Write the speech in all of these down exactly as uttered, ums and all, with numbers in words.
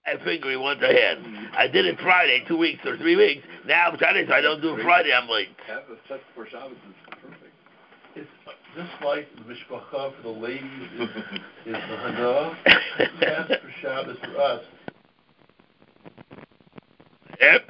I figure he wants a hand. I did it Friday, two weeks or three weeks. Now I'm trying to, so I don't do it Friday, I'm late. Have a set for Shabbos is perfect. It's just like the mishpacha for the ladies is, is the hana. Fast for Shabbos for us. Yep.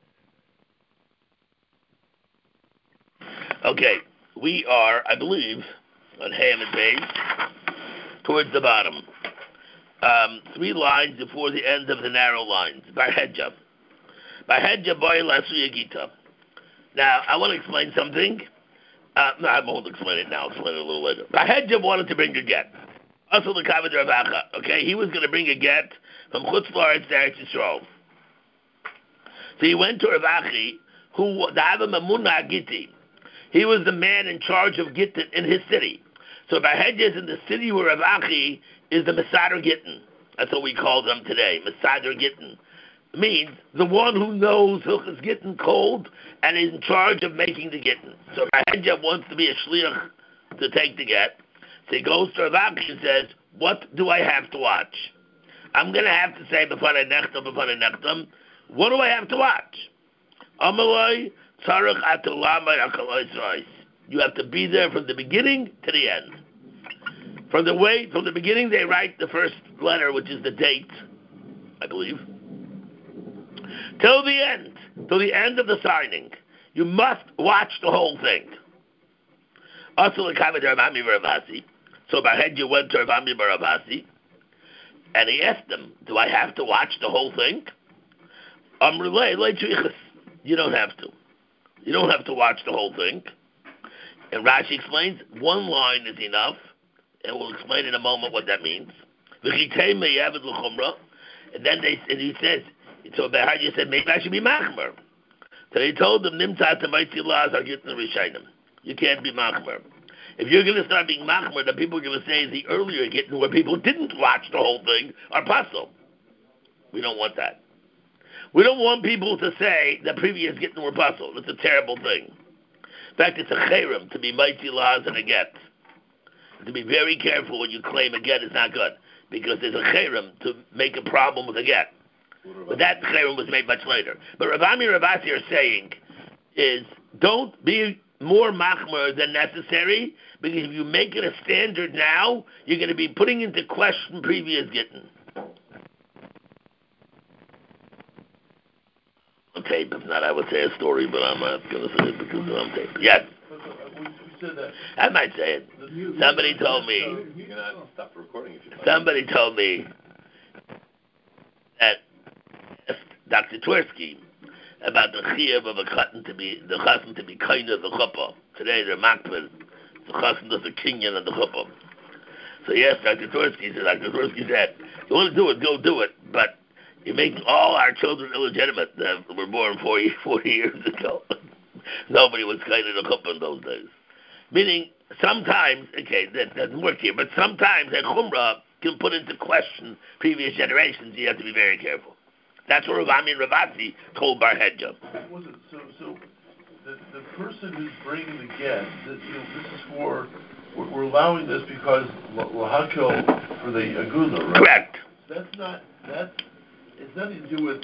Okay, we are, I believe, on Ham and Base, towards the bottom. Um, three lines before the end of the narrow lines. Barhedja. Barhedja boy lasu yagita. Now, I want to explain something. Uh, no, I won't explain it now. I'll explain it a little later. Barhedja wanted to bring a get. Also the Kavod Ravacha. Okay, he was going to bring a get from Chutz La'aretz to Eretz Yisrael. So he went to Ravachi, who, the Ava Mamuna Giti. He was the man in charge of Gittin in his city. So Barhedja is in the city where Ravachi is the Masader Gittin. That's what we call them today, Masader Gittin. Means the one who knows Hilchas Gittin cold and is in charge of making the Gittin. So Barhedja wants to be a shliach to take the get. So he goes to Ravachi and says, what do I have to watch? I'm going to have to say, B'fanei Nechtam, B'fanei Nechtam, what do I have to watch? Amalai, Tzarech Atalamai Akalai Zrais. You have to be there from the beginning to the end. From the way, from the beginning, they write the first letter, which is the date, I believe, till the end, till the end of the signing. You must watch the whole thing. Also, the Kavod Rabami Baravasi. So Barhedja went to Rabami Baravasi, and he asked him, "Do I have to watch the whole thing?" Amrulay leitrichas. You don't have to. You don't have to watch the whole thing. And Rashi explains one line is enough, and we'll explain in a moment what that means. And then they and he says, so Barhedja said, maybe I should be machmer. So he told them, Nimtzat Maitzilas are getting the Rishainim. You can't be machmer. If you're going to start being machmer, then people are going to say the earlier getting where people didn't watch the whole thing are puzzle. We don't want that. We don't want people to say the previous getting were puzzle. It's a terrible thing. In fact, it's a cherem to be Maitzilas and a get. To be very careful when you claim a get is not good, because there's a cherem to make a problem with a get. But that cherem was made much later. But Ravami Ravasi are saying is don't be more machmer than necessary, because if you make it a standard now, you're going to be putting into question previous gittin. On tape, if not, I would say a story, but I'm not going to say it because it's on tape. Yes. I might say it. Somebody told me. You're gonna stop recording if you like. Somebody told me that Doctor Twersky about the chiyuv of a chatan to be the chatan to be kind of the chuppah. Today they're makbid. The chatan does the kinyan of the chuppah. So yes, Doctor Twersky said. Doctor Twersky said, "You want to do it, go do it, but you're making all our children illegitimate that were born forty, forty years ago. Nobody was kind of the chuppah in those days." Meaning, sometimes, okay, that doesn't work here, but sometimes a chumrah can put into question previous generations. You have to be very careful. That's what Ravami and Ravasi told Barhedja. So, so the, the person who's bringing the guest, this, you know, this is for, we're, we're allowing this because lahakil for the aguna, right? Correct. So that's not, that's, it's nothing to do with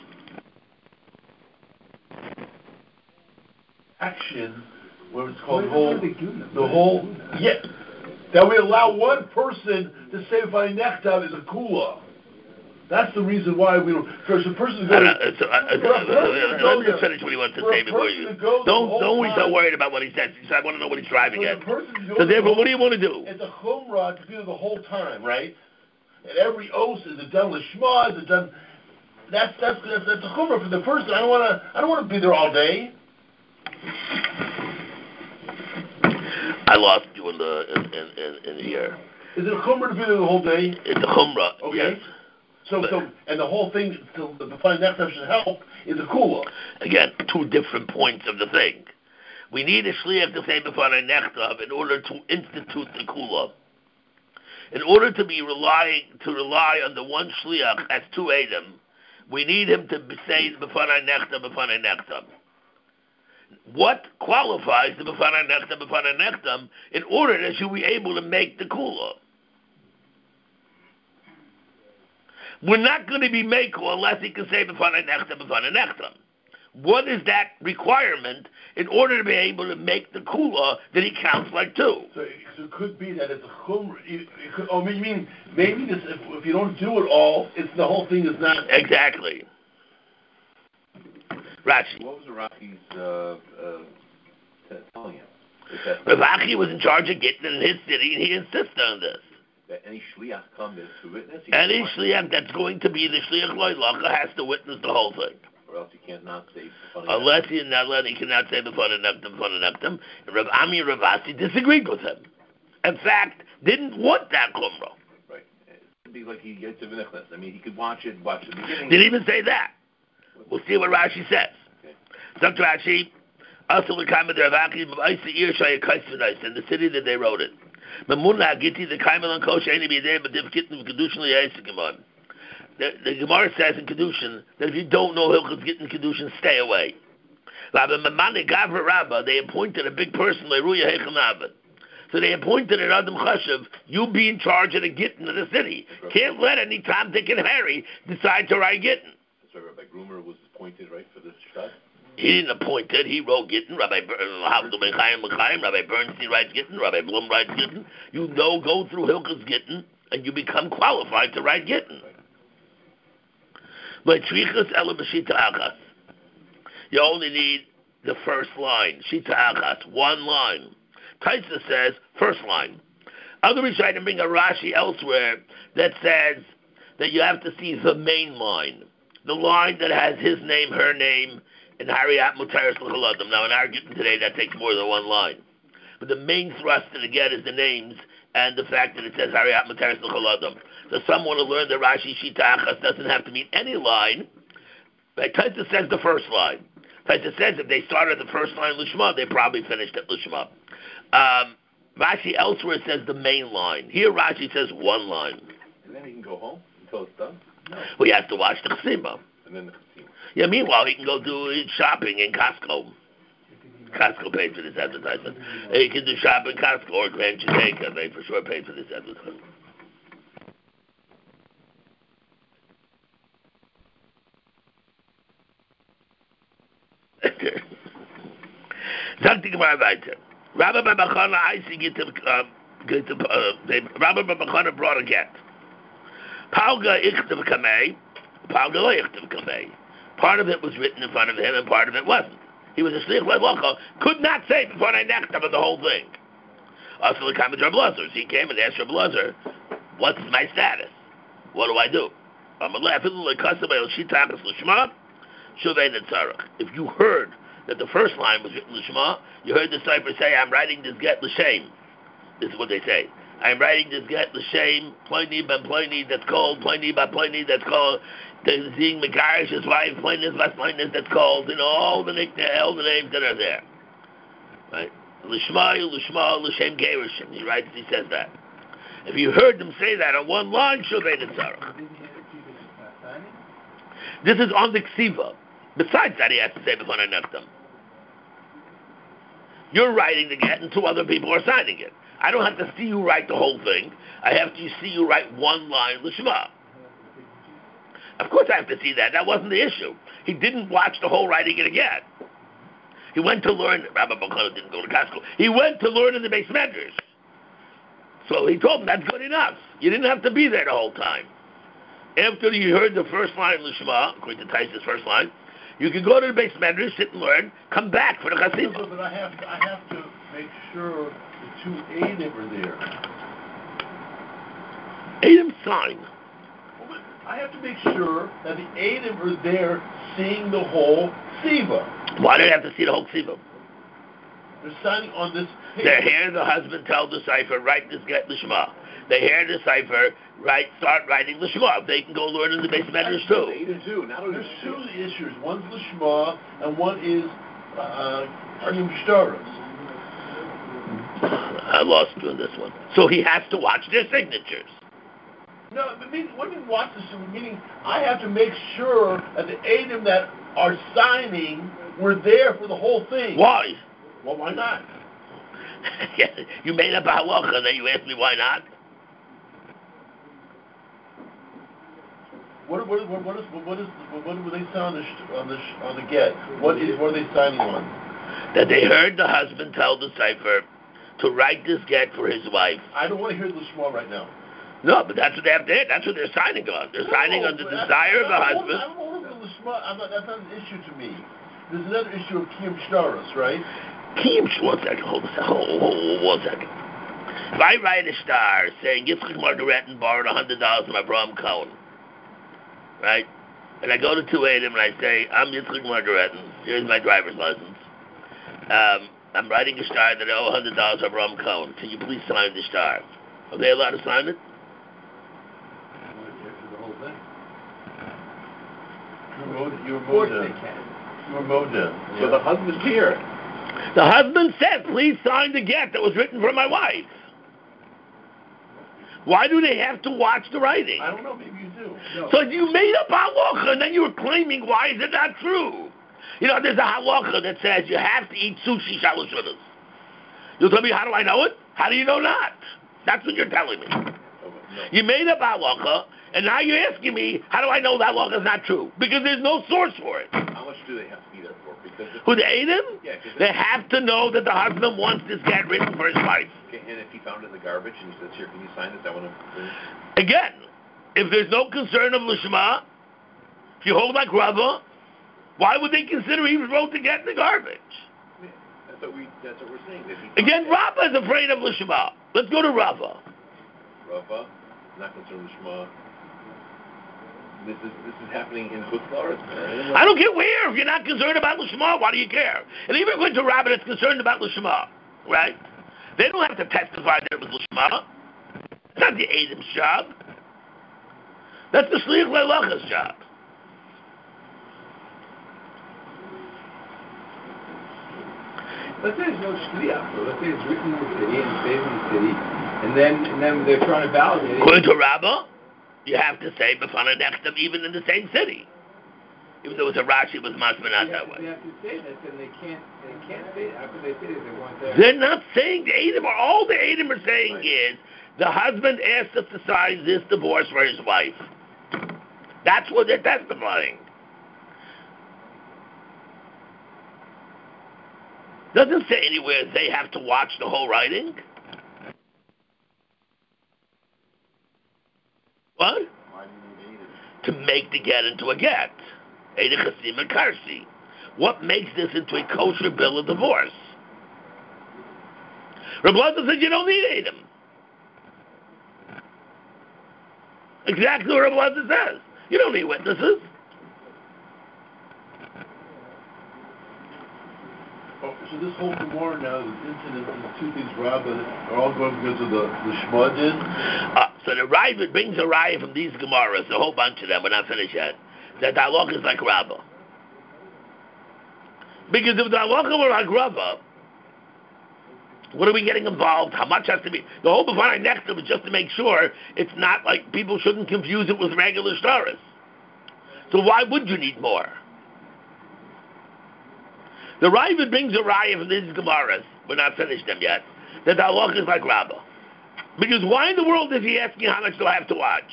action, where it's called whole, the whole, yeah, that we allow one person to say by nechtav is a kula. That's the reason why we don't. Because the person goes. Uh, so, uh, uh, uh, let me just finish what he wants to say before you. Don't don't be so worried about what he says. He said, I want to know what he's driving so at. The so therefore, what do you want to do? It's a chumrah to be there the whole time, right? And every os is a done lishma, is a done. That's that's that's, that's a chumrah for the person. I don't want to. I don't want to be there all day. I lost you in the in in, in, in here. Is it a chumrah to be there the whole day? It's a chumrah. Okay. Yes. So, but, so, and the whole thing, to, the fine nechtav should help, is a kula. Again, two different points of the thing. We need a shliach to say b'fanei nechtav in order to institute the kula. In order to be relying to rely on the one shliach as two edim, we need him to say b'fanei nechtav, b'fanei nechtav. What qualifies the b'fanei nechtav, b'fanei nechtav in order that you be able to make the kula? we're not going to be Mekel unless he can say B'fanei Nechtam, B'fanei Nechtam. What is that requirement in order to be able to make the kula that he counts like two? So, so it could be that it's a chumr. It, it could, oh, you mean maybe this, if, if you don't do it all, it's the whole thing is not exactly. Rashi. What was Rachi's uh, uh, telling him? Rav Achi was in charge of getting in his city, and he insisted on this. That any shliach comes to witness. Any shliach that's going to be the shliach loylacha has to witness the whole thing. Or else you can't not say b'fanei Unless he not he cannot say b'fanei nektam, b'fanei nektam. And Rav Ami and Rav Asi disagreed with him. In fact, didn't want that chumrah. Right. It would be like he gets a v'nichnas. I mean, he could watch it, watch the beginning. Didn't even say that. We'll see what Rashi says. Okay. Dr. Rashi, also the Kaima de Rav Aki, in the city that they wrote it. Mamuna Agiti, the Kaima on Kosher, any be there, but they've kitten Kedushin Liyaisikamon. The, the Gemara says in Kedushin that if you don't know Hilchos Gittin Kedushin, stay away. They appointed a big person, so they appointed an Adam Chashav, you be in charge of the Gittin of the city. Can't let any Tom, Dick, and Harry decide to write Gittin. That's why Rabbi Grumer was appointed, right, for this shtat? He didn't appoint it, he wrote Gittin. Rabbi Rabbi Bernstein writes Gittin, Rabbi Blum writes Gittin. You know, go through Hilchos Gittin, and you become qualified to write Gittin. You only need the first line. Shita achas, one line. Taisa says first line. Other trying to bring a Rashi elsewhere that says that you have to see the main line, the line that has his name, her name, and Hariyat Mutaris L'Chaladim. Now in our Gittin today, that takes more than one line. But the main thrust to get is the names and the fact that it says Hariyat Mutaris L'Chaladim. So someone who learned that Rashi Shita Achas doesn't have to mean any line. But Taisa says the first line. Taisa says if they started the first line Lishma, they probably finished at Lishma. Um, Rashi elsewhere says the main line. Here Rashi says one line. And then he can go home until it's done? No. Well, he has to watch the Chesima. And then the Chesima. Yeah, meanwhile, he can go do shopping in Costco. Costco paid for this advertisement. He can do shopping in Costco or Grand Jamaica. They for sure paid for this advertisement. Sagt die Gemara weiter. Rabbi Babachana, I see get to, uh, get to, uh, they, Rabbi Babachana brought a get. Palga ichtav kamei, Palga lo ichtav kamei. Part of it was written in front of him, and part of it wasn't. He was a shliach le'locha, could not say before I necked him the whole thing. Also, the comment Rabbi Lazar, he came and asked Rabbi Lazar, "What's my status? What do I do?" If you heard that the first line was written l'shma, you heard the cipher say, "I'm writing this get l'shem." This is what they say. I'm writing this get l'shem, Pliny ben Pliny, that's called, Pliny by Pliny, that's called, seeing Megarish's wife, Pliny by Pliny, that's called, you know, all the, all the names that are there. Right? L'shma, l'shma, l'shem gerishim. He writes, he says that. If you heard them say that on one line, shuvei netzarach. This is on the ksiva. Besides that, he has to say before I knocked them. You're writing the get, and two other people are signing it. I don't have to see you write the whole thing. I have to see you write one line l'shma. Of course, I have to see that. That wasn't the issue. He didn't watch the whole writing it again. He went to learn. Rabbi Bakhana didn't go to Costco. He went to learn in the Beis Medrash. So he told him that's good enough. You didn't have to be there the whole time. After you heard the first line l'shma, according to Taisa's first line, you can go to the Beis Medrash, sit and learn, come back for the Chasima. No, but I have to, I have to make sure the two Eidim are there. Eidim sign. Well, I have to make sure that the Eidim are there seeing the whole Siva. Why do they have to see the whole Siva? They're signing on this paper. They hear the husband tell the cipher, write this get l'shma. They hear the cipher, write, start writing l'shma. They can go learn in the Beis Medrash too. Eidim too. Now there's two issues. One's l'shma and one is Arnim uh, Shtaras. I lost you on this one. So he has to watch their signatures. No, I mean, what do you watch this? Meaning, I have to make sure that the Eidim that are signing were there for the whole thing. Why? Well, why not? You made up a halacha, and then you asked me why not? What what what what is what is what were they signing on the sh- on the sh- on the get? What is what are they signing on? That they heard the husband tell the cipher to write this get for his wife. I don't want to hear the Lishma right now. No, but that's what they have to. That's what they're signing on. They're no, signing on the desire of the husband. I'm all over the Lishma. I'm not, that's not an issue to me. There's another issue of Kiyum Shtaros, right? Kiyum, one second, hold a second, hold, hold, hold one second. If I write a star saying Yitzchak Margaretin borrowed one hundred dollars from Abraham Cohen, right? And I go to two Adam and I say, I'm Yitzchak Margaretin, here's my driver's license. Um, I'm writing a star that I owe one hundred dollars to Abraham Cohen. Can you please sign the star? Are they allowed to sign it? The whole thing. You're Moda. You're Of course Moda. they can. You're Moda. So the husband's here. The husband said, please sign the get that was written for my wife. Why do they have to watch the writing? I don't know, maybe you do. No. So you made up halacha, and then you were claiming, why is it not true? You know, there's a halacha that says you have to eat sushi shalosh shunas. You'll tell me, how do I know it? How do you know not? That's what you're telling me. Oh, no. You made up halacha, and now you're asking me, how do I know that halacha is not true? Because there's no source for it. How much do they have to be there for? Because if, Who, they ate him? Yeah, they have to know that the husband wants this get written for his wife. Okay, and if he found it in the garbage and he says, here, can you sign this? I want to... Again, if there's no concern of lishma, if you hold like Rava, why would they consider he wrote the get in the garbage? Yeah, that's what we. That's what we're saying. That he Again, Rava is afraid of lishma. Let's go to Rava. Rava, not concerned with Shema. This is this is happening in Chutz La'aretz. I don't care where. If you're not concerned about lishma, why do you care? And even going to Rava that's concerned about lishma, right? They don't have to testify that it was lishma. It's not the Adam's job. That's the Shliach Le'alacha's job. Let's say there's no shliach, so let's say it's written in the city and it's saved in the city, and then and then they're trying to validate it. According to Rabbah, you have to say B'fana Nechtam even in the same city. Even though it was a Rashi, it was Masma not that way. They have to say that, then they can't they can't say it. How could they say that they weren't there? They're not saying the Edom, or all the Edom are saying is the husband asked us to sign this divorce for his wife. That's what they're testifying. Doesn't say anywhere they have to watch the whole writing. What? Why do you need it? To make the get into a get. Eida Chasim and Karsi. What makes this into a kosher bill of divorce? Reb Elazar said you don't need Edom. Exactly what Reb Elazar says. You don't need witnesses. Oh, so this whole Gemara now, this incident, the two things, Rabbah, are all going because of the, the Shema din? Uh, so the Raya brings a Raya from these Gemaras, a whole bunch of them, we're not finished yet, that the halacha is like Rabbah. Because if the halacha were like Rabbah, what are we getting involved? How much has to be? The whole B'fana Nechtam is just to make sure it's not like people shouldn't confuse it with regular stars. So why would you need more? The Raya brings a Raya from these Gemaras, we're not finished them yet, that the halacha is like Rabbah. Because why in the world is he asking how much do I have to watch?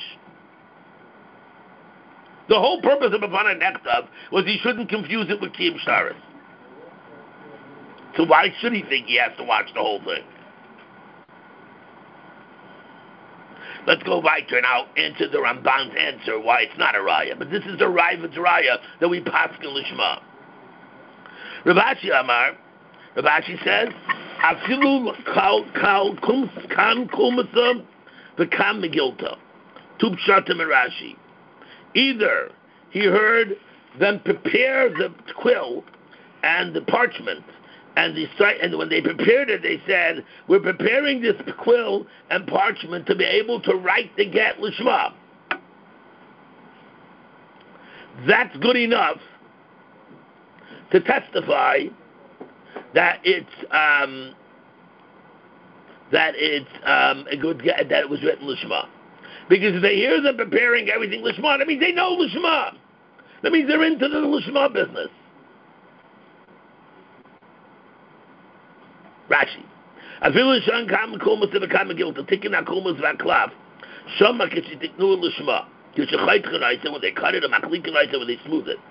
The whole purpose of B'fana Nechtam was he shouldn't confuse it with Kiyum Shtaros. So why should he think he has to watch the whole thing? Let's go right here now into the Ramban's answer why it's not a Raya. But this is the Raya Raya that we paskin Lishma. Rav Ashi Amar, Rav Ashi says, Afilu kal kal kum kan kumasa v'kam megilta, tu pshatim and Rashi. Either he heard them prepare the quill and the parchment, and the and when they prepared it, they said, "We're preparing this quill and parchment to be able to write the get lishma." That's good enough to testify that it's um, that it's um, a good get, that it was written lishma. Because if they hear them preparing everything lishma, that means they know lishma. That means they're into the lishma business. Rashi. Afilu shan kam kumas to become a guilt. Taking our kumas vaklav. Shama kishitiknu lishma. When they cut it, when they smooth it.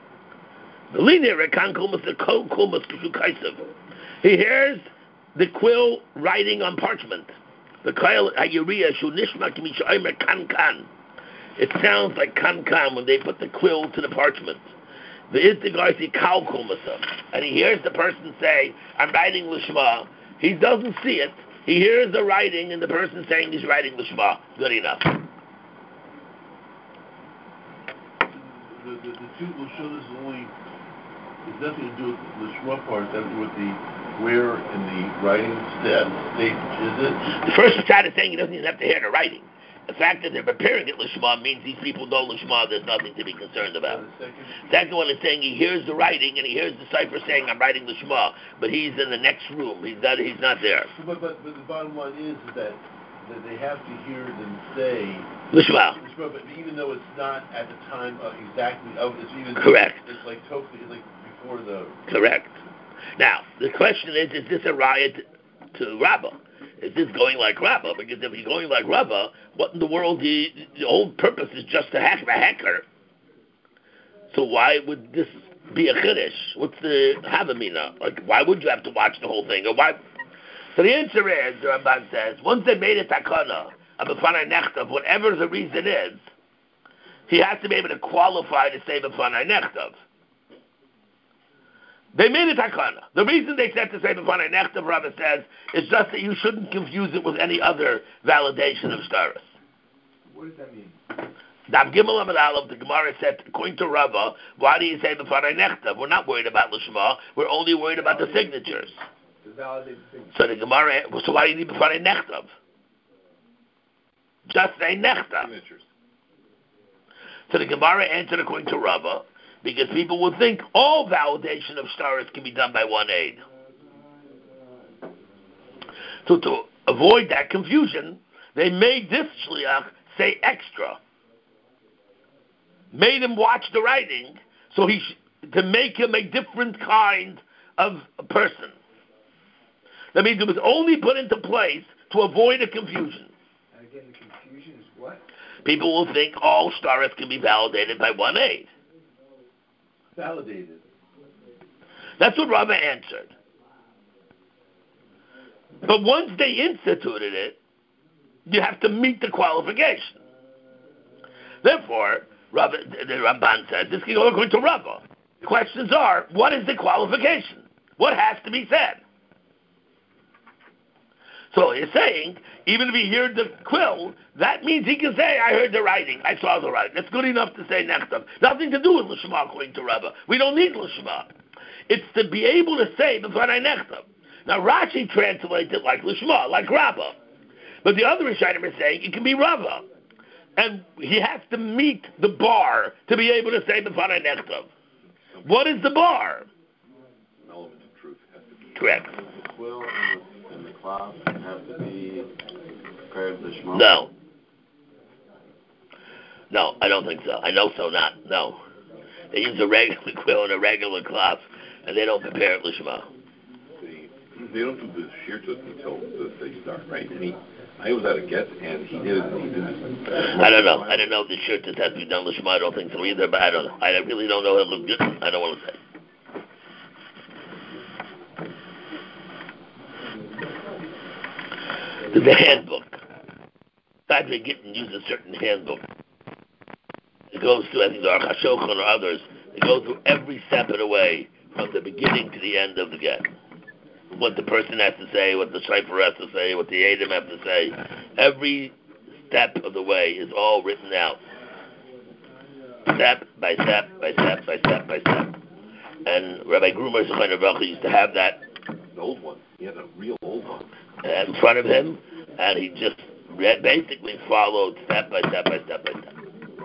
He hears the quill writing on parchment. The It sounds like kan kan when they put the quill to the parchment. And he hears the person say, I'm writing Lishma. He doesn't see it. He hears the writing and the person saying he's writing Lishma. Good enough. The, the, the two Lashonas is only, it's nothing to do with the Lishma part, it's nothing with the where in the writing stage, is it? The first side is saying he doesn't even have to hear the writing. The fact that they're preparing it Lishma means these people know Lishma, there's nothing to be concerned about. Second, Second one is saying he hears the writing and he hears the cipher saying I'm writing Lishma, but he's in the next room, he's not, he's not there. But, but, but the bottom line is, is that, that they have to hear them say Lishma. Lishma, but even though it's not at the time of exactly of it's even correct. It's like totally it's like before the correct. Now the question is: is this a riot to Rabbah? Is this going like Rabbah? Because if he's going like Rabbah, what in the world? The, the whole purpose is just to hack the hacker. So why would this be a chiddush? What's the havamina? Like, why would you have to watch the whole thing? Or why? So the answer is, the Ramban says, once they made a takana, a b'fanai nechtav, whatever the reason is, he has to be able to qualify to say b'fanai nechtav. They made a takana. The reason they said to say b'fanai nechtav, Rava says, is just that you shouldn't confuse it with any other validation of staris. What does that mean? Daf Gimel Amud Aleph, the Gemara said, according to Rava, why do you say b'fanai nechtav? We're not worried about Lishma, we're only worried about the signatures. To validate the signature. So the Gemara, so why do you need b'fanai nechtav? Just say nechtav. Signatures. So the Gemara answered according to Rava, because people would think all validation of stars can be done by one aid. So to avoid that confusion, they made this shliach say extra. Made him watch the writing, so he sh- to make him a different kind of person. That means it was only put into place to avoid a confusion. And again, the confusion is what? People will think all stars can be validated by one aid. validated. That's what Rava answered. But once they instituted it, you have to meet the qualification. Therefore, Rava, the Ramban says, this can go according to Rava. The questions are, what is the qualification? What has to be said? So he's saying, even if he heard the quill, that means he can say, I heard the writing, I saw the writing. That's good enough to say nechtav. Nothing to do with Lishma according to Rava. We don't need Lishma. It's to be able to say b'fanai nechtav. Now Rashi translates it like Lishma, like Rava. But the other Rishonim are saying it can be Rava. And he has to meet the bar to be able to say b'fanai nechtav. What is the bar? An element of truth has to be. Correct. The quill and the, and the cloth have to be prepared Lishma? No. No, I don't think so. I know so not. No. They use a regular quill and a regular cloth, and they don't prepare it Lishma. They, they don't do the shirtut until the, they start, right? And he, I was at a get, and he did it, and he did it. I don't know. I don't know if the shirt that has to be done Lishma. I don't think so either, but I don't know. I really don't know. It looked good. I don't want to say. There's a handbook. Padre Gittin used a certain handbook. It goes through, I think, the Aruch HaShulchan or others. It goes through every step of the way, from the beginning to the end of the get. What the person has to say, what the shayfer has to say, what the Adam have to say. Every step of the way is all written out. Step by step by step by step by step. And Rabbi Grumer Zechon Baruch used to have that. The old one. He had a real old one. In front of him, and he just read, basically followed step by step by step by step.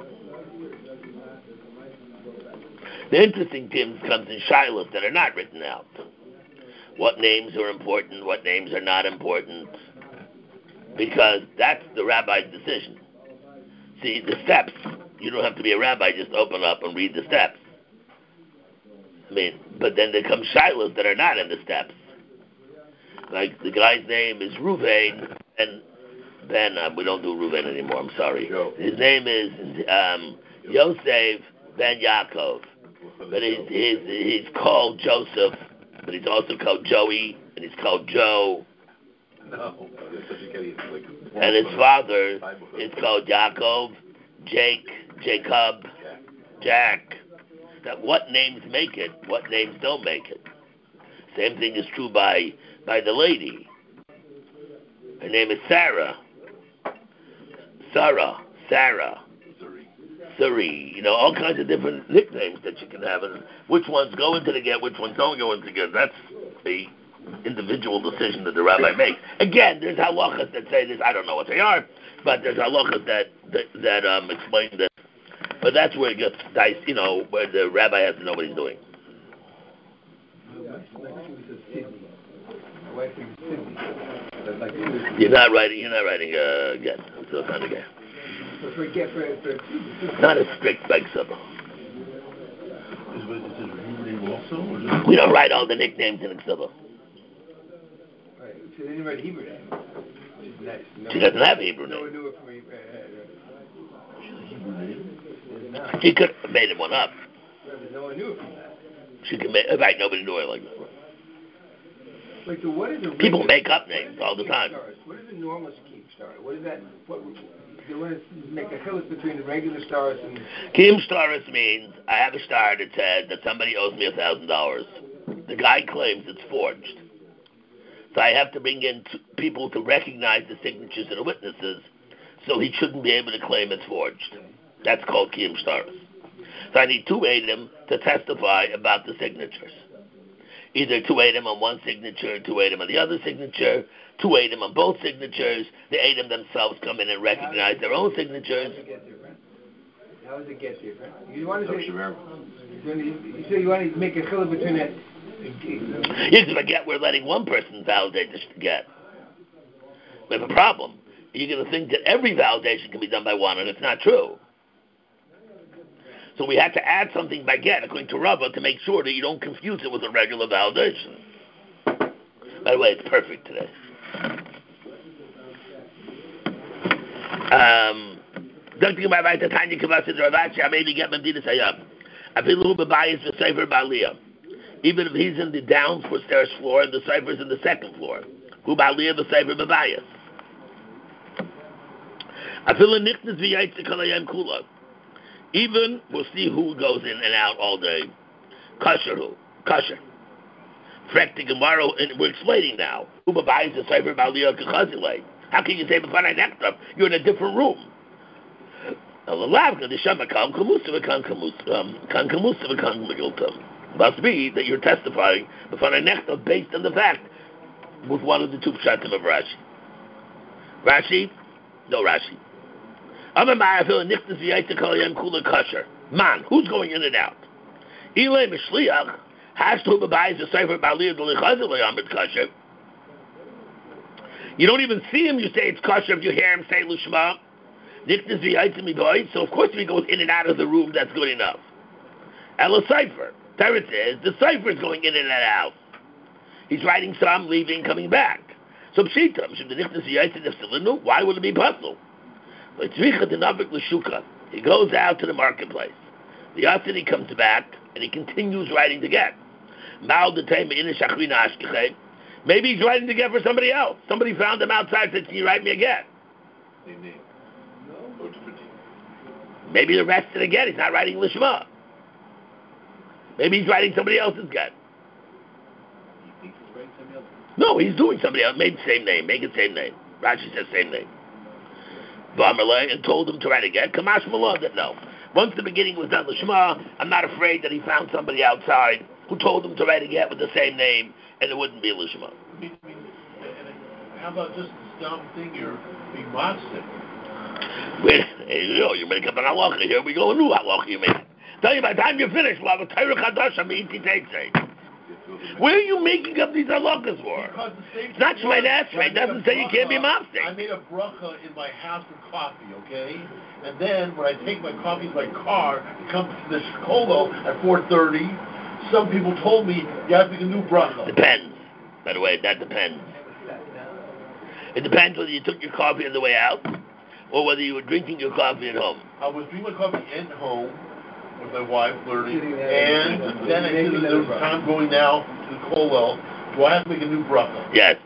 The interesting things comes in shilas that are not written out. What names are important, what names are not important, because that's the rabbi's decision. See, the steps, you don't have to be a rabbi, just open up and read the steps. I mean, but then there come shilas that are not in the steps. Like the guy's name is Ruvain, and Ben, uh, we don't do Reuven anymore, I'm sorry. Joe. His name is um, Yosef Ben Yaakov. But he's, he's, he's called Joseph, but he's also called Joey, and he's called Joe. No. And his father is called Yaakov, Jake, Jacob, Jack. That what names make it, what names don't make it. Same thing is true by by the lady. Her name is Sarah. Sarah, Sarah, Suri. You know, all kinds of different nicknames that you can have, and which ones go into the get, which ones don't go into the get. That's the individual decision that the rabbi makes. Again, there's halachas that say this. I don't know what they are, but there's halachas that that, that um, explain this. But that's where it gets diced. You know, where the rabbi has to know what he's doing. You're not writing. You're not writing uh, again. So it's not again. Not a strict big sub. We don't write all the nicknames in the Ksubah. Right. She didn't write Hebrew name. Which is nice. No She doesn't have a Hebrew no name. one knew it from Hebrew. Uh, uh, She could have made one up. right, but no one knew it from that. She could make. Right, nobody knew her like that. Wait, so what is a People regular, make up names all the time. Stars? What is a normal scheme star? What is that? What they want to make a chiluk between the regular stars and Kim Staris means I have a star that says that somebody owes me a thousand dollars. The guy claims it's forged, so I have to bring in t- people to recognize the signatures of the witnesses, so he shouldn't be able to claim it's forged. That's called Kim Staris. So I need two Adam to testify about the signatures. Either two Adam on one signature, two Adam on the other signature, two Adam on both signatures. The Adam themselves come in and recognize their own signatures. How does it get different? How does it get different? You want to say, That's you say you want to make a chiluk between it. Yes, if I get, we're letting one person validate this get. We have a problem. You're going to think that every validation can be done by one, and it's not true. So we had to add something by get, according to Rava, to make sure that you don't confuse it with a regular validation. By the way, it's perfect today. Um, even if he's in the downstairs floor and the cipher's in the second floor. Who ba'aliyah b'cipher b'bayas. Even, we'll see who goes in and out all day. Kasher who? Kasher. Frek Gemara, and we're explaining now. Who b'bayas the cipher ba'aliyah k'chazilei. How can you say b'fanai nektav? You're in a different room. Must be that you're testifying based on the fact with one of the two pshatim of Rashi. Rashi? No Rashi. Man, who's going in and out? You don't even see him, you say it's kosher if you hear him say Lishma. So of course if he goes in and out of the room, that's good enough. Ella Cipher. Teretz is, the Cipher is going in and out. He's writing some, leaving, coming back. So Pshita, why would it be puzzle? He goes out to the marketplace. The Yatzini comes back, and he continues writing the get. Maybe he's writing the get for somebody else. Somebody found him outside and said, can you write me a get? Same name. Or different name. Maybe the rest of the get, he's not writing Lishma. Maybe he's writing somebody else's get. You think he's writing something else? No, he's doing somebody else. Made the same name. Make it same name. Rashi says same name. V'amalei, and told him to write a get. Kamash Malon, that no. Once the beginning was done Lishma, I'm not afraid that he found somebody outside who told him to write a get with the same name, and it wouldn't be Lishma. I mean, I mean, how about just this dumb thing you're being monster? Wait, hey, you know, you make up an halacha. Here we go, a new halacha you make. Tell you, by the time you finish, we'll have a Torah Chadash on Me'iti Teitzei. Where are you making up these halachas for? It's not Shemay Esrei. It doesn't say you can't be mafsek. I made a bracha in my house for coffee, okay? And then when I take my coffee to my car and come to the Shkolo at four thirty, some people told me you have to make a new bracha. Depends. By the way, that depends. It depends whether you took your coffee on the way out or whether you were drinking your coffee at home. I was drinking my coffee at home with my wife, learning, Sitting there and and then I making said, another there was time going now to the Kollel. Do I have to make a new bracha? Yes.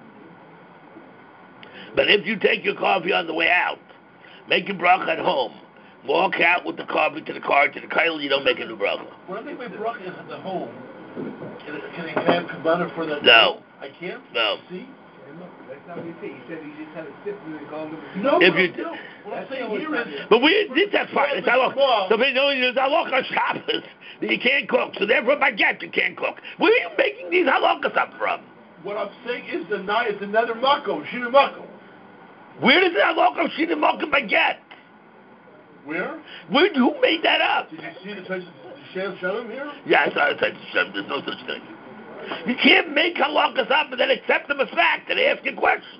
But if you take your coffee on the way out, make your bracha at home, walk out with the coffee to the car, to the Kollel, you don't make a new bracha. When I make my bracha at the home, can I, can I, can I have kavanah for that? No. I can't? No. See? That's not what he said. He said he just had a sip and then called him. No, If no, you no. What I'm saying here is... But we, this, that's fine. It's halakha. So you know, there's halakha Shabbos that you can't cook. So therefore, by get you can't cook. Where are you making these halachas up from? What I'm saying is the night, it's another mako, shina mako. Where does the halakha shina mako by get? Where? Where? Who made that up? Did you see the touch Shem Shalom here? Yeah, I saw the touch Shem. There's no such thing. You can't make halachas up and then accept them as fact and ask a question.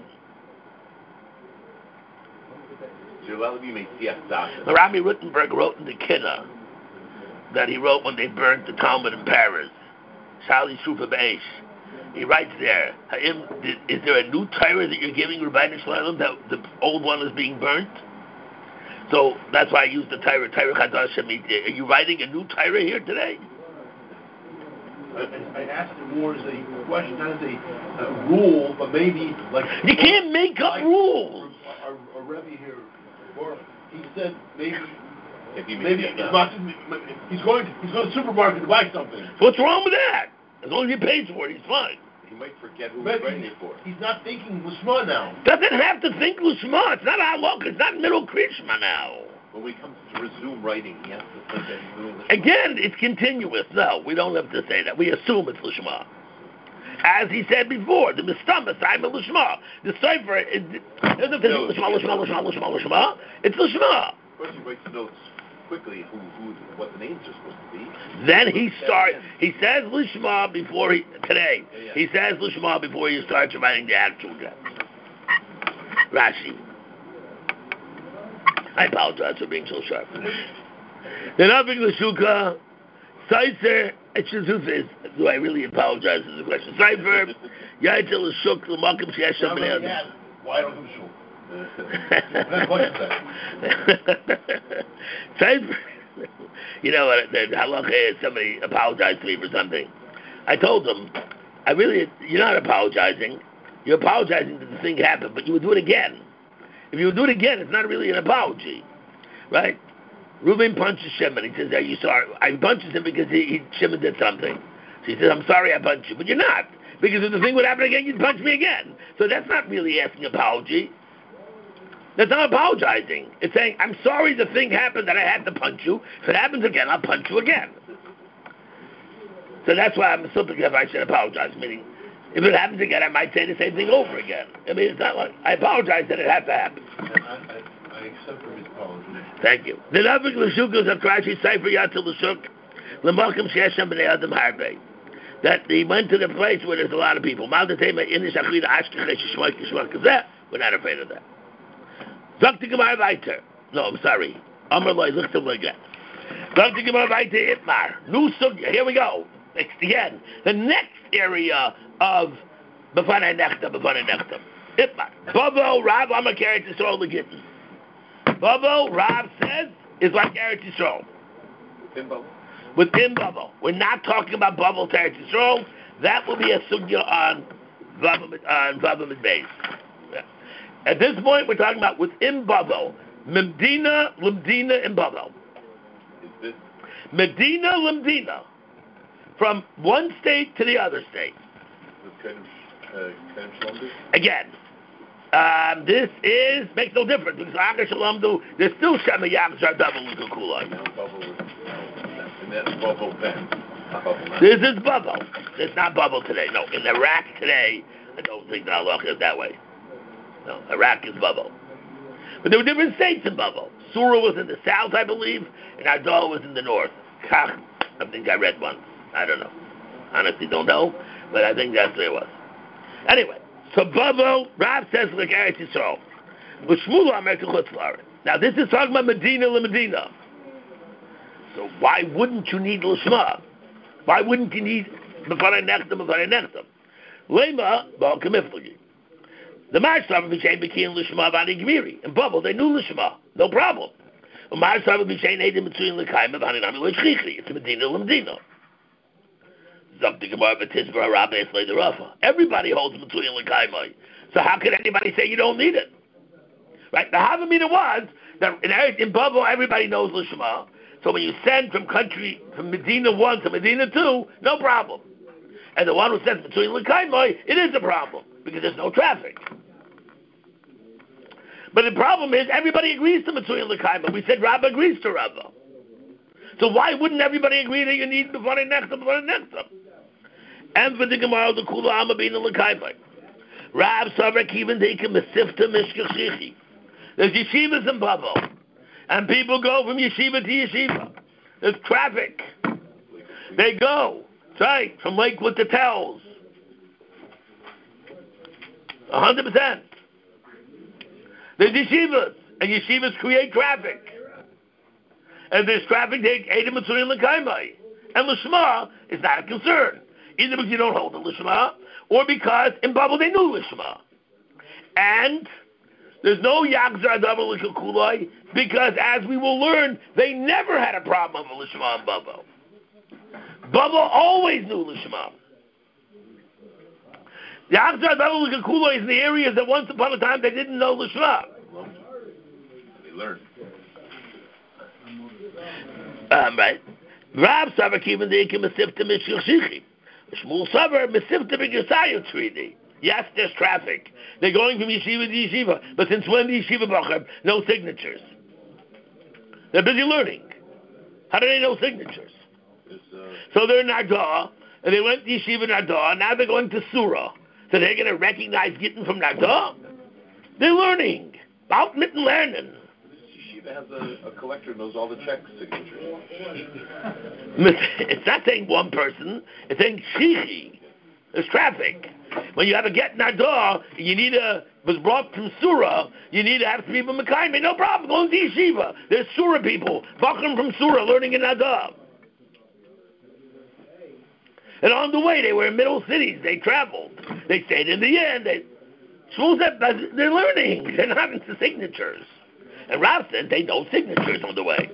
Rabbi Rittenberg wrote in the Kinnah that he wrote when they burnt the Talmud in Paris. Shali Shufa Be'esh. He writes there, is there a new Torah that you're giving Rabbi Shalom that the old one is being burnt? So that's why I used the Torah, Torah Chadash Shemit. Are you writing a new Torah here today? I, I asked it more as a question, not as a uh, rule, but maybe like... You can't make up like, rules. Our, our Rebbe here, Baruch, he said maybe... If he maybe he's, not, he's going to, he's going to the supermarket to buy something. What's wrong with that? As long as he pays for it, he's fine. He might forget who But he's writing it for. He's not thinking Lishma now. Doesn't have to think Lishma. It's not halakha. It's not middle Krishma now. When we come to resume writing, he has to think that he's doing Lishma. Again, it's continuous. No, we don't have to say that. We assume it's Lishma. As he said before, the Mistama, Simon Lishma. The cipher is doesn't have to No, think Lishma, Lishma, Lishma, Lishma, Lishma. It's Lishma. Of course, he writes notes quickly who, who, what the names are supposed to be. Then he starts. He says Lishma before he today. Yeah, yeah. He says Lishma before he starts writing the actual text. Rashi. I apologize for being so sharp. Then up in the Shuka, Seiser, Echizufis. Do I really apologize for the question? Seifer, Yaitel Shuk, Lamakim Shesham Ben Why don't you show? Seifer. You know what? The halacha is somebody apologized to me for something. I told them, I really, you're not apologizing. You're apologizing that the thing happened, but you would do it again. If you would do it again, it's not really an apology, right? Reuben punches Shimon. He says, "Are you sorry?" I punches him because he, he Shimon did something. So he says, "I'm sorry, I punched you," but you're not, because if the thing would happen again, you'd punch me again. So that's not really asking apology. That's not apologizing. It's saying, "I'm sorry the thing happened that I had to punch you. If it happens again, I'll punch you again." So that's why I'm slipping if I should apologize. Meaning, if it happens again, I might say the same thing over again. I mean, it's not like I apologize that it had to happen. And I, I, I accept his apology. Thank you. The Navik L'Shukas of Rashi Sefer Yatzil L'Shuk L'Malkim Sheshem B'nei Adam Harbe. That he went to the place where there's a lot of people. Mal D'Tema Inish Achida Ashkech Shishmoik Shishmoik Kazeh. We're not afraid of that. Zakti Gemara Weiter. No, I'm sorry. Amar Loi Lichtem Loi Get. Zakti Gemara Weiter Itmar. New Sugya. Here we go. Next again. The next area of B'fanei Nechta, B'fanei Nechta. Itmar. Bavo Rav Amakeret Yisrael L'Gittin. Bavo, Rav says, is like Eretz Yisrael. Within Bubble? Within Bubble. We're not talking about Bubble to Eretz Yisrael. That will be a sugya on Vavam and Beis. At this point, we're talking about within Bubble. Medina, Limdina, and Bubble. Is this? Medina, Limdina. From one state to the other state. Again. Um, this is makes no difference because Aga Shalamdu, there's still Shema Yam Shardabal Lukakula. And that's Bubble then. This is Bubble. It's not Bubble today. No, in Iraq today, I don't think the halacha is that way. No, Iraq is Bubble. But there were different states in Bubble. Surah was in the south, I believe, and Ardal was in the north. Kach, I think I read one. I don't know. Honestly, don't know, but I think that's where it was. Anyway. So Bavo, Rav says like Eretz Yisrael. Now this is talking about Medina la Medina. So why wouldn't you need Lishma? Why wouldn't you need B'fanei Nechtam, B'fanei Nechtam? Lema, Ba'al Kamiflagi. The Marshal became Bekin Lishma Vani Gmiri. In Bubble, they knew Lishma. No problem. The Marshal became Adim between Lekaima Vani Nami Loichchichi. It's Medina Lamdino. Something about Batisba Rabbi later Rafa. Everybody holds between Lekaima. So how can anybody say you don't need it? Right? The Havamina was that in, in Bubble, everybody knows Lishma. So when you send from country, from Medina one to Medina two, no problem. And the one who sends between Lekaima, it is a problem because there's no traffic. But the problem is, everybody agrees to Mitzuyin L'Kaima. We said Rabba agrees to Rabba. So why wouldn't everybody agree that you need B'fanei Nechtam, B'fanei Nechtam? And for the Gemara, the Kula Amma B'ina L'Kaima. Rab Savra Kivan Deika Mesifta Mishkashichi. There's yeshivas in Babo. And people go from yeshiva to yeshiva. There's traffic. They go, that's right, from Lakewood to Tells. A hundred percent. There's yeshivas, and yeshivas create traffic. And there's traffic, they Edom Mitzuyin L'Kaimai. And Lishma is not a concern. Either because you don't hold the Lishma, or because in Babel they knew Lishma. And there's no Yagzar Davar L'Kakulai, because as we will learn, they never had a problem with Lishma in Babel. Babel always knew Lishma. The Yagzar Davar L'Kakulai is in the areas that once upon a time they didn't know Lishma. They learned. Um, right. Rab Savar Kivan Deika Mesifta Mishkashichi. Shmuel Savar Mesifta B'Gesayu Treaty. Yes, there's traffic. They're going from yeshiva to yeshiva. But since when the yeshiva bachar, no signatures? They're busy learning. How do they know signatures? Uh, so they're in Nadah, and they went to yeshiva Nadah, now they're going to Surah. So they're going to recognize Gittin from Nadah? They're learning. About mitten lernen. Yeshiva has a, a collector who knows all the check signatures. It's not saying one person, it's saying shichi. There's traffic. When you have a get Nadah, you need a, was brought from Surah, you need to have three people Mekayim, no problem, go into yeshiva. There's Surah people, Bachrim from Surah, learning in Nadah. And on the way, they were in middle cities, they traveled. They stayed in the end, they, Shmuel said, they're learning, they're not into signatures. And Rav said they know signatures on the way.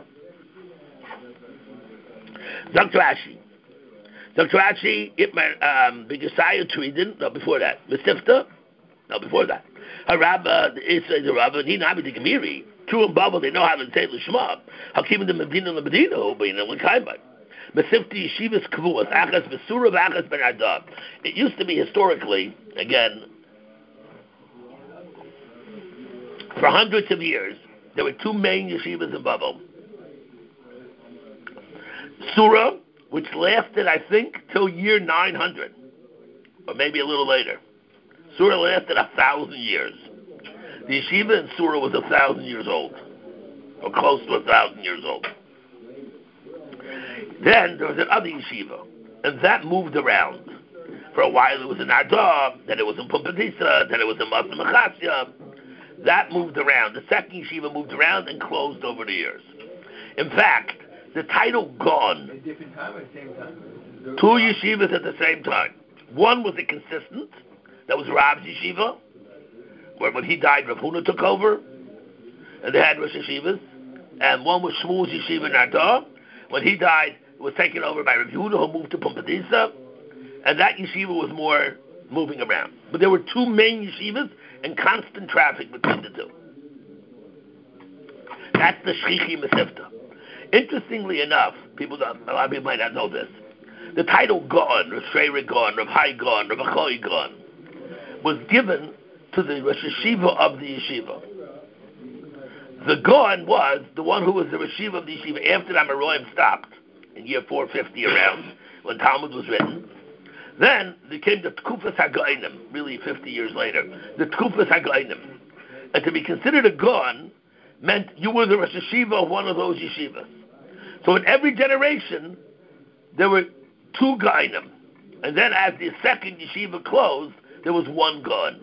Doctor Ashi. Doctor Ashi, um, B'Gesaya Tweeden, no, before that. Mesifta? No, before that. A Rabba, the Rabba, Nina Abi the Gemiri, true and Bubble, they know how to say L'Shma. Hakim the Medina and the Medina, who be in the L'Kaimai. Mesifta Yeshivas Kavuas, Achas Besura, Achas Ben Adab. It used to be historically, again, for hundreds of years, there were two main yeshivas in Bubble. Surah, which lasted, I think, till year nine hundred, or maybe a little later. Surah lasted a thousand years. The yeshiva in Surah was a thousand years old, or close to a thousand years old. Then there was another yeshiva, and that moved around. For a while it was in Ardab, then it was in Pumbedisa, then it was in Masa Mechasya. That moved around. The second yeshiva moved around and closed over the years. In fact, the title Gaon. At different time or at the same time? Two yeshivas at the same time. One was a consistent, that was Rab's yeshiva, where when he died, Rav Huna took over, and they had Rosh Yeshivas. And one was Shmuel's yeshiva in Ardah. When he died, it was taken over by Rav Yehuda, who moved to Pumbedisa, and that yeshiva was more moving around. But there were two main yeshivas and constant traffic between the two. That's the Shchichi Mesifta. Interestingly enough, people don't, a lot of people might not know this. The title Gaon, Rav Shrei Gaon, Rav Hai Gaon, Rav Achoi Gaon, was given to the Rosh Yeshiva of the yeshiva. The Gaon was the one who was the Rosh Yeshiva of the yeshiva after the Amoraim stopped in year four fifty around, when Talmud was written. Then there came the Tkufas HaGainim, really fifty years later, the Tkufas HaGainim. And to be considered a Gaon meant you were the Rosh Yeshiva of one of those yeshivas. So in every generation, there were two Gainim. And then as the second yeshiva closed, there was one Gaon.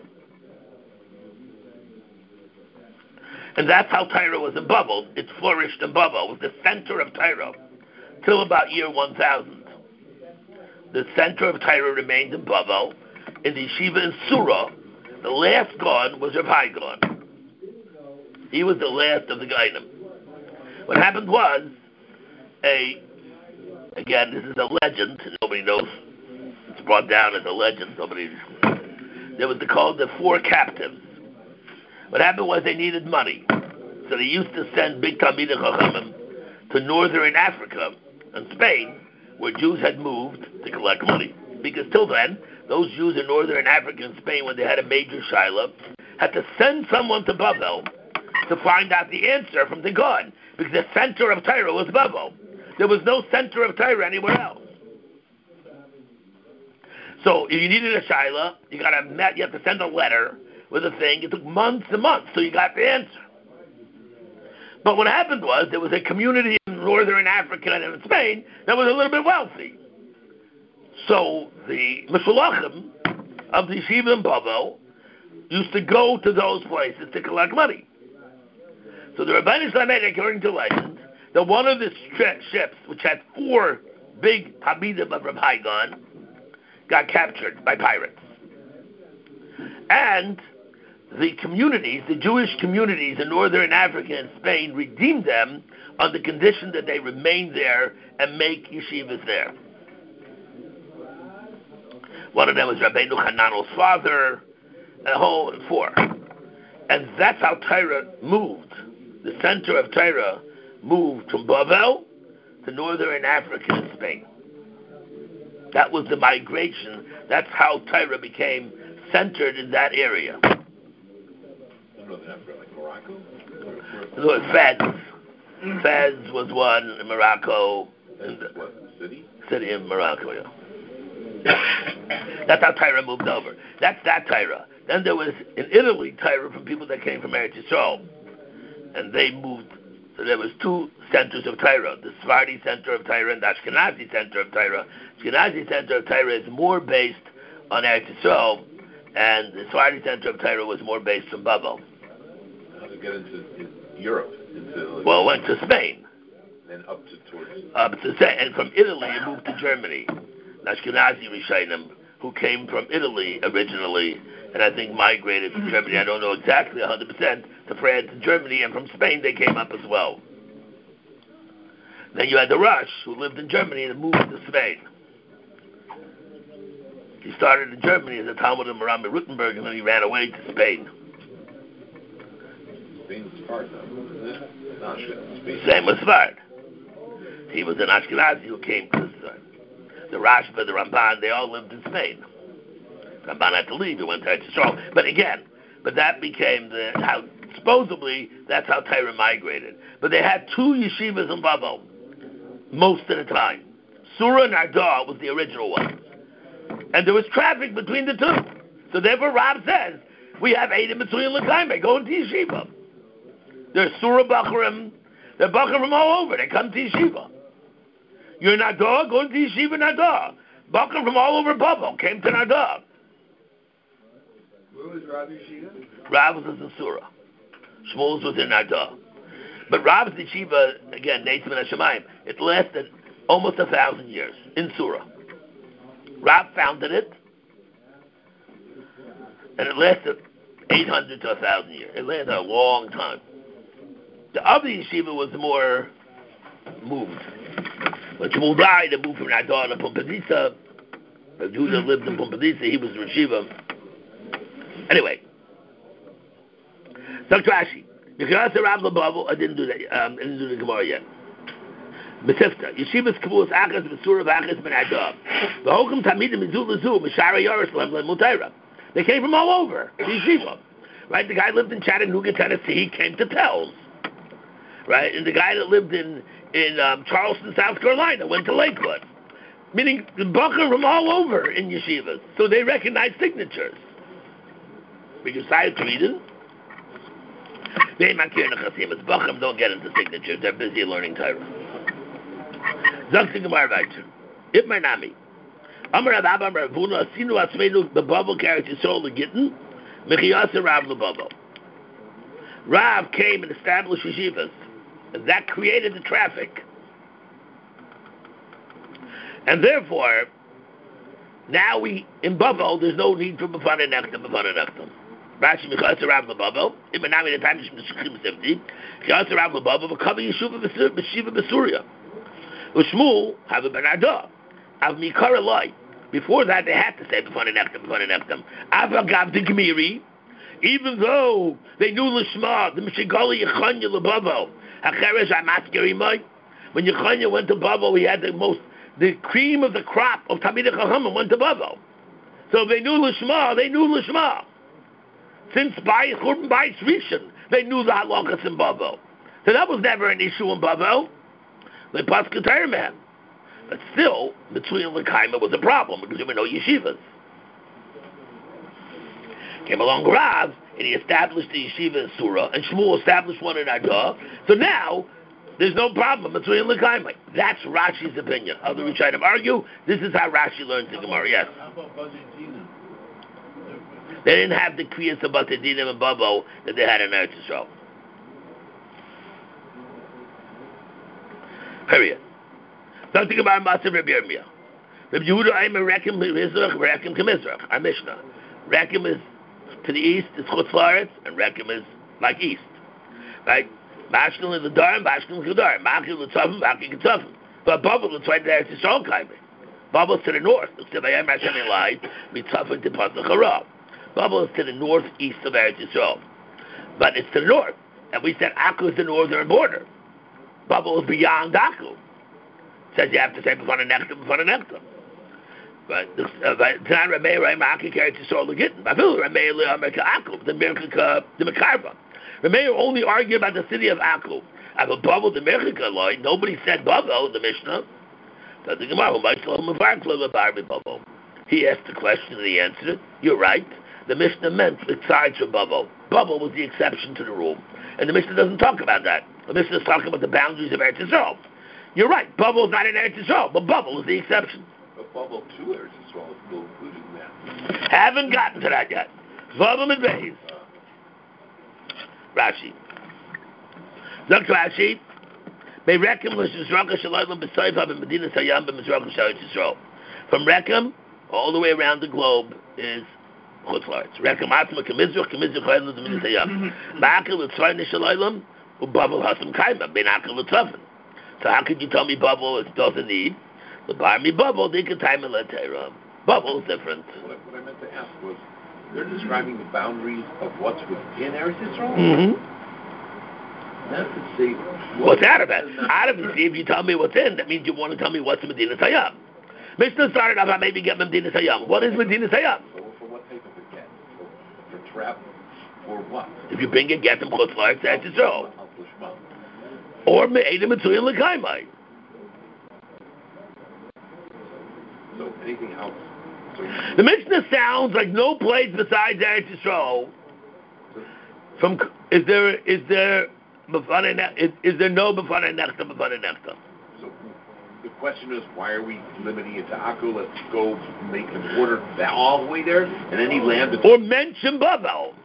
And that's how Torah was in Babel. It flourished in Babel. It was the center of Torah till about year one thousand. The center of Torah remained in Babel. In the yeshiva in Surah, The last gone was Rav Hai Gaon. He was the last of the Gainim. What happened was, a again, this is a legend. Nobody knows. It's brought down as a legend. Nobody. There was the, called the four captives. What happened was they needed money, so they used to send big Talmidei Chachamim to northern Africa and Spain, where Jews had moved to collect money. Because till then, those Jews in northern Africa and Spain, when they had a major shiloh, had to send someone to Bavel to find out the answer from the God, because the center of Torah was Bavel. There was no center of Torah anywhere else. So if you needed a shiloh, you got to met. You have to send a letter with a thing. It took months and months till you got the answer. But what happened was there was a community in northern Africa and in Spain that was a little bit wealthy. So the Meshulachim of the Yeshiva in Bavel used to go to those places to collect money. So the Rabbeinu Shalom, according to legend, that one of the stri- ships, which had four big Talmidim of Rav Hai Gaon, got captured by pirates. And the communities, the Jewish communities in northern Africa and Spain, redeemed them on the condition that they remain there and make yeshivas there. One of them was Rabbeinu Hananel's father, a whole four. And that's how Torah moved. The center of Torah moved from Bavel to northern Africa and Spain. That was the migration. That's how Torah became centered in that area. Northern Africa, like Morocco? There was Fez. Fez was one in Morocco. And what, city? City in Morocco, yeah. That's how Torah moved over. That's that Torah. Then there was in Italy Torah from people that came from Eretz Yisrael, and they moved. So there was two centers of Torah: the Sephardi center of Torah and the Ashkenazi center of Torah. The Ashkenazi center of Torah is more based on Eretz Yisrael, and the Sephardi center of Torah was more based on Bavel. How did it get into in Europe? Into like, well, it went to Spain. Then up to towards. Up to Spain, and from Italy it moved to Germany. Ashkenazi Rishonim, who came from Italy originally, and I think migrated to Germany. I don't know exactly one hundred percent, to France and Germany, and from Spain they came up as well. Then you had the Rush, who lived in Germany and moved to Spain. He started in Germany as a Talmud of Maram Rutenberg, and then he ran away to Spain. Spain was Sfard, though, isn't it? Not Spain. Same with Sfard. He was an Ashkenazi who came to Spain. The Rashba, the Ramban, they all lived in Spain. Ramban had to leave, he went to Eretz Yisrael. But again, but that became the, how, supposedly, that's how Torah migrated. But they had two yeshivas in Bavel, most of the time. Surah and Ardah was the original one. And there was traffic between the two. So therefore Rab says, we have Eidim Mitzuyim L'Kaimeh, going to yeshiva. There's Surah Bacharim, they're Bacharim from all over, they come to yeshiva. You're Nadah, going to Yeshiva Nadah. Bacharim from all over Bavel came to Nadah. Where was Rav Yeshiva? Rav was in Surah. Shmuel's was in Nadah. But Rav's Yeshiva, again, Neitzim and Hashemayim, it lasted almost a thousand years in Surah. Rav founded it, and it lasted eight hundred to a thousand years. It lasted a long time. The other Yeshiva was more moved. When Shmuel died, they moved from Nadah to Pumbedisa. But Judah lived in Pumbedisa, he was the Yeshiva. Anyway, Doctor Ashi, Yechirasa Rav L'Bavel, I didn't do that, um, I didn't do the Gemara yet. Mesifta, Yeshivas Kavuas Achas V'Sura V'Achas Ben Adah. V'Hokum Tamidim Mizul L'Zu, Mishara Yoris Lev L'Mutayra. They came from all over, the Yeshiva. Right, the guy lived in Chattanooga, Tennessee, he came to Pell's. Right, and the guy that lived in, in um, Charleston, South Carolina, went to Lakewood. Meaning, the Bacharim from all over in yeshivas. So they recognize signatures. Because Sayed Tweeden, they makir nechasimas. Bacharim don't get into signatures. They're busy learning Torah. Zok Gemara weiter. Itmar Nami. Amar Rav Abba Rav Huna Asinu Asmeinu B'Bavel Karet Yisrael L'Gittin Mechiyasa Rav L'Bavel. Rav came and established yeshivas, and that created the traffic. And therefore, now we in Bavel, there's no need for B'Fanei Nechtam, B'Fanei Nechtam. Rashi Michas Rav Lebavo. Even now in the time from the Shechim seventy. Michas Rav Lebavo for coming Yeshuva B'Shiva B'Suria. Ushmuel have a Benardah. Av Mikar Eloi. Before that, they had to say b'fan enechtam, b'fan enechtam. Avagav the Gemiri, even though they knew Lishma, the Mishigali Yechanya Lebavo, Hacheresh Amaskirimai. When Yechanya went to Bavo, he had the most, the cream of the crop of Talmidei Chachamim went to Bavo. So if they knew Lishma, they knew Lishma. Since by Churban Bayis Rishon, they knew the halachas in Bavo. So that was never an issue in Bavo. They passed Keter man. But still, between Lekaima was a problem because there were no yeshivas. Came along Rav, and he established the yeshiva in Surah, and Shmuel established one in Ardah. So now, there's no problem between Lekaima. That's Rashi's opinion. Other we try to argue, this is how Rashi learns the Gemara, yes. They didn't have the kriyas of Batadinim and Babo that they had in Eretz Yisrael. Period. Something about Matzah Rabbi Yirmiyah. Rabbi Yehuda Aimer Rekem Mizrach, Rekem Kemizrach. Our Mishnah. Rekem is to the east, is Chutz La'aretz, and Rekem is like east. Right? Mashkel in the Darm, Mashkel in the Darm. Machil L'Tzavim, Machil L'Tzavim. But Bubble is right there, it's Yisrael Kaimeh. Bubble's to the north. It's to the Yom Hashem Elai, Mitzavim to Pasach Hara. Bubble is to the northeast of Eretz Yisrael. But it's to the north. And we said Akku is the northern border. Bubble is beyond Akku. Says you have to say b'fana nechtam, b'fana nechtam. But Tanan Ramei Ray Ma'aki Eretz Yisrael L'Gittin. B'afilu Ramei L'Amerika Akku, the Merkika, the Mekarva. Ramei only argued about the city of Akku. I have a Bubble, the Merkika Lloyd. Nobody said Bubble, the Mishnah. So the Gemara, Bubble. He asked the question and he answered it. You're right. The Mishnah meant besides from Bubble. Bubble was the exception to the rule. And the Mishnah doesn't talk about that. The Mishnah is talking about the boundaries of Eretz Yisrael. You're right. Bubble is not in Eretz Yisrael, but Bubble is the exception. But Bubble to Eretz Yisrael is still included in that. Haven't gotten to that yet. Vavam and Beis. Rashi. Look, Rashi. May Rekem l'Shizraka Shalaylam b'Sayfa b'Medina Sayam b'Mizraka Sharetz Yisrael. From Rekem all the way around the globe is Chutz La'aretz. Rekem Atzma K'Mizrach K'Mizrach Chayim l'Medina Sayam. Ma'akel l'Tzvayne Shalaylam u'Bubble Hasam Kaima Ben Akel l'Tzavin. So how could you tell me Bubble it doesn't need? The bar me Bubble, they can time and let Bubble is different. What I, what I meant to ask was, they're describing the boundaries of what's within Eretz Yisrael? Mm-hmm. Now, see, what what's out of it? Out of it, see, if you tell me what's in, that means you want to tell me what's Medina Sayyam. Mishnah started off, I maybe get Medina Sayyam. What is Medina Sayyam? So for what type of a get? For, for trap? For what? If you bring a get from Chutz La'aretz, that's Yisrael. Or Me'edim Mitzuyin L'Kaimai. So anything else? So the Mishnah sounds like no place besides Eretz Yisrael. From is there is there is, is there no b'fanei nechtam b'fanei nechtam? So the question is, why are we limiting it to Akku? Let's go make the border that all the way there, and any land. Or mention Bavel.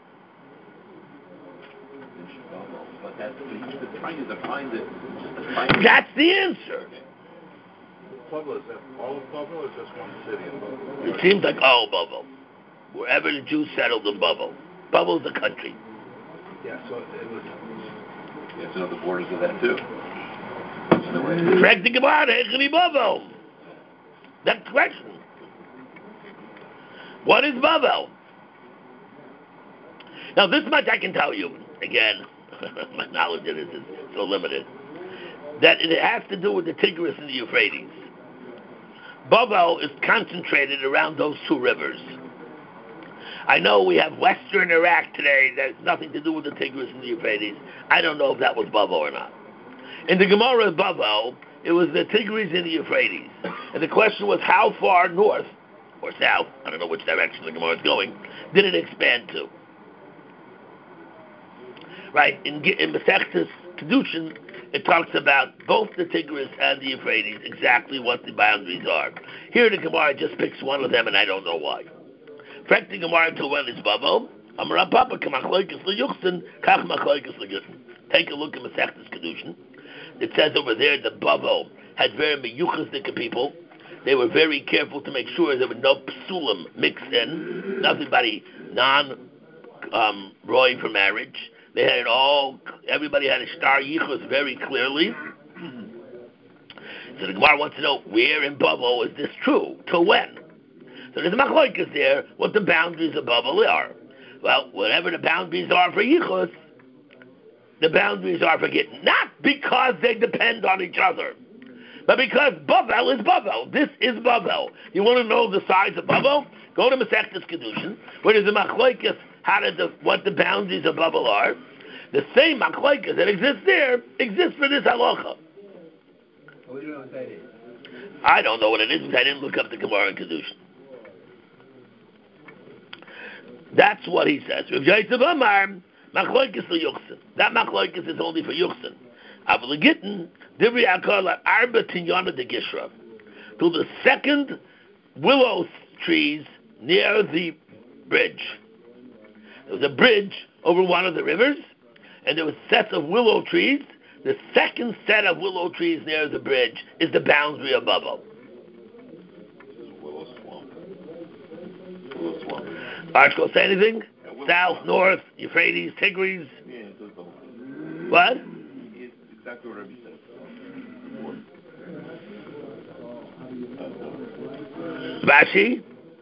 But that's the trying to define the. Just define that's the answer. Pueblo, is that all of Pueblo or just one city in Pueblo? It seems like all of Pueblo. Wherever the Jews settled in Pueblo. Pueblo is a country. Yeah, so it was. You have to know the borders of that too. Correct the Gemara, Echani Pueblo. That's the question. What is Pueblo? Now, this much I can tell you. Again, my knowledge of this is so limited. That it has to do with the Tigris and the Euphrates. Bavel is concentrated around those two rivers. I know we have Western Iraq today that has nothing to do with the Tigris and the Euphrates. I don't know if that was Bavel or not. In the Gemara of Bavel, it was the Tigris and the Euphrates. And the question was how far north, or south, I don't know which direction the Gemara is going, did it expand to? Right, in, in Masechtas Kedushin, it talks about both the Tigris and the Euphrates, exactly what the boundaries are. Here the Gemara just picks one of them, and I don't know why. Fact the Gemara to when is Bavel. Amar Papa kamachloikas leyuchsin kach machloikas legittin. Take a look at Masechtas Kedushin. It says over there that Bavel had very meyuchasdik people. They were very careful to make sure there were no psulim mixed in, nothing but non um, Roy for marriage. They had it all. Everybody had a star yichus very clearly. So the Gemara wants to know where in Bavel is this true? Till when? So there's a machlokas there. What the boundaries of Bavel are? Well, whatever the boundaries are for yichus, the boundaries are for Gittin. Not because they depend on each other, but because Bavel is Bavel. This is Bavel. You want to know the size of Bavel? Go to Masechtas Kedushin, where there's a machlokas how to the, what the boundaries of Bavel are. The same machlokas that exists there exists for this halacha. We don't know what that is. I don't know what it is because I didn't look up the Gemara in Kedushin. That's what he says. Rav Yosef Amar, machlokas liyuchsin. That machlokas is only for yuchsin. Aval Gittin, divri akar la arba tinyana de gishra. To the second willow trees near the bridge. There was a bridge over one of the rivers, and there was sets of willow trees. The second set of willow trees near the bridge is the boundary of Bavel. This is Willow Swamp. Willow Swamp. Archko, say anything? Yeah, Willow South, Swamp. north, Euphrates, Tigris. Yeah, it's just Bavel. What? It's exactly what Rabbi said. Rashi.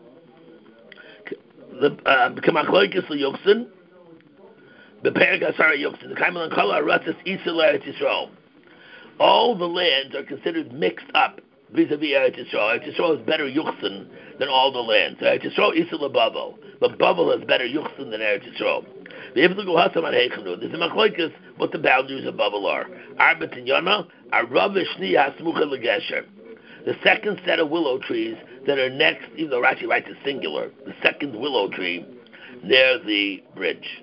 The Kamachloikis Liyuksin. The Perigasara Yuksin. The Kaimalan Kala Ratzis Isel Eretz Yisrael. All the lands are considered mixed up vis-a-vis Eretz Yisrael. Eretz Yisrael is better Yuksin than all the lands. So Eretz Yisrael Isel Bavel. But Bavel has better Yuksin than Eretz Yisrael. The able to go Hasam on Heichanu. There's a Machloikis what the boundaries of Bavel are. Arba Tinyana, Arav Shni Hasmucha Legesher. The second set of willow trees that are next, even though Rashi writes it singular, the second willow tree near the bridge.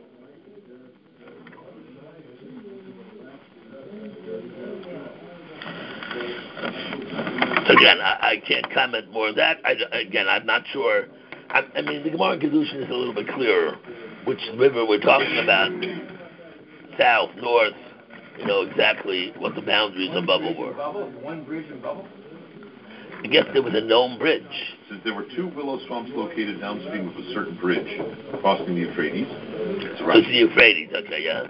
Again, I, I can't comment more on that. I, again, I'm not sure. I, I mean, the Gemara in Kedushin is a little bit clearer which river we're talking about. South, north, you know exactly what the boundaries of Bavel were. Bubble? One bridge in Bubble? I guess there was a known bridge. Since there were two willow swamps located downstream of a certain bridge crossing the Euphrates. It's So it's the Euphrates, okay, yeah.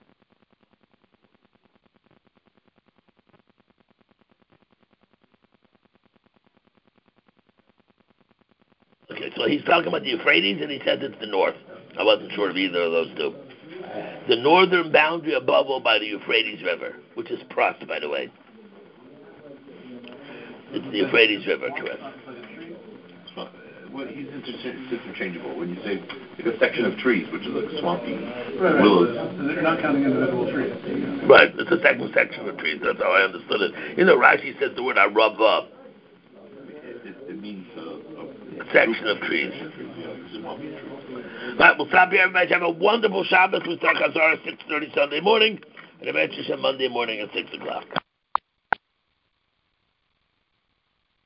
Okay, so he's talking about the Euphrates and he says it's the north. I wasn't sure of either of those two. The northern boundary of Bavel by the Euphrates River, which is Pras, by the way. It's the Euphrates River, correct. Swamp, uh, well, he's inter- it's interchangeable. When you say like a section of trees, which is like swampy Right, willows. right. They're not counting individual trees. Right, it's a second section of trees. That's how I understood it. You know, Rashi says the word Arava, It, it, it means uh, a section of trees. Yeah, like swampy trees. Right, we'll stop here, everybody. Have a wonderful Shabbos. We start Chazara six thirty Sunday morning, and eventually Monday morning at six o'clock.